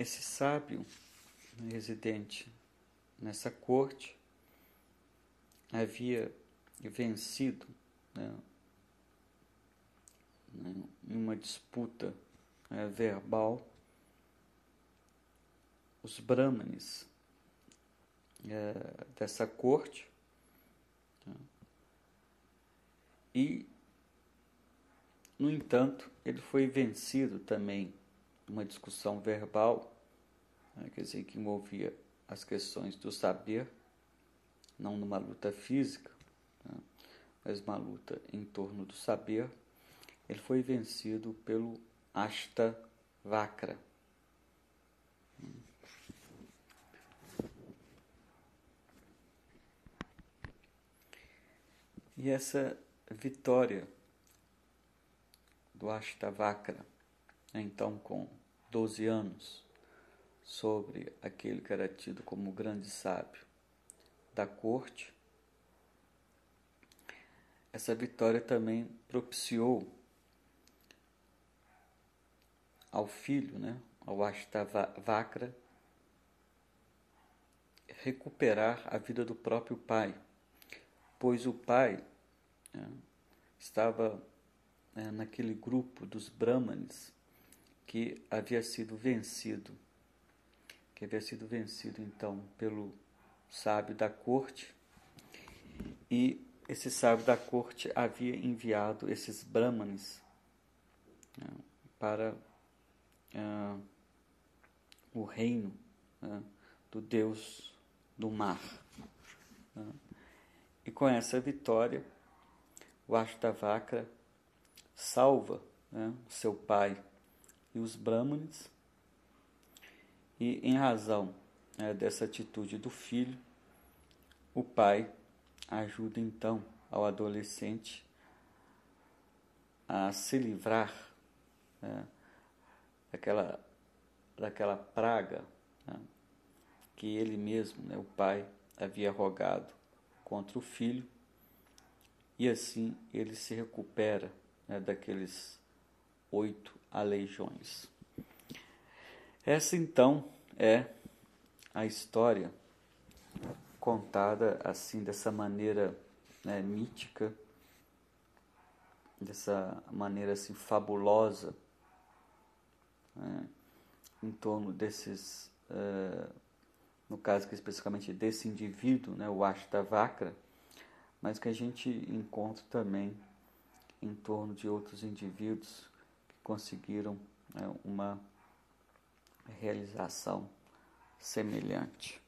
esse sábio residente nessa corte havia vencido, né, em uma disputa verbal os brahmanes dessa corte, né, e, no entanto, ele foi vencido também numa discussão verbal, né, quer dizer, que envolvia as questões do saber, não numa luta física, né, mas uma luta em torno do saber. Ele foi vencido pelo Ashtavakra. E essa vitória do Ashtavakra, então com 12 anos, sobre aquele que era tido como o grande sábio da corte, essa vitória também propiciou ao filho, né, ao Ashtavakra, recuperar a vida do próprio pai, pois o pai, né, estava naquele grupo dos brahmanes que havia sido vencido então pelo sábio da corte, e esse sábio da corte havia enviado esses brahmanes, né, para o reino, né, do deus do mar. Né. E com essa vitória, o Ashtavakra salva, né, seu pai e os brahmanes, e em razão, né, dessa atitude do filho, o pai ajuda então ao adolescente a se livrar, né, daquela praga, né, que ele mesmo, né, o pai, havia rogado contra o filho, e assim ele se recupera, né, daqueles 8 aleijões. Essa então é a história contada assim, dessa maneira, né, mítica, dessa maneira assim fabulosa, né, em torno desses, no caso que especificamente desse indivíduo, né, o Ashtavakra, mas que a gente encontra também em torno de outros indivíduos que conseguiram, né, uma realização semelhante.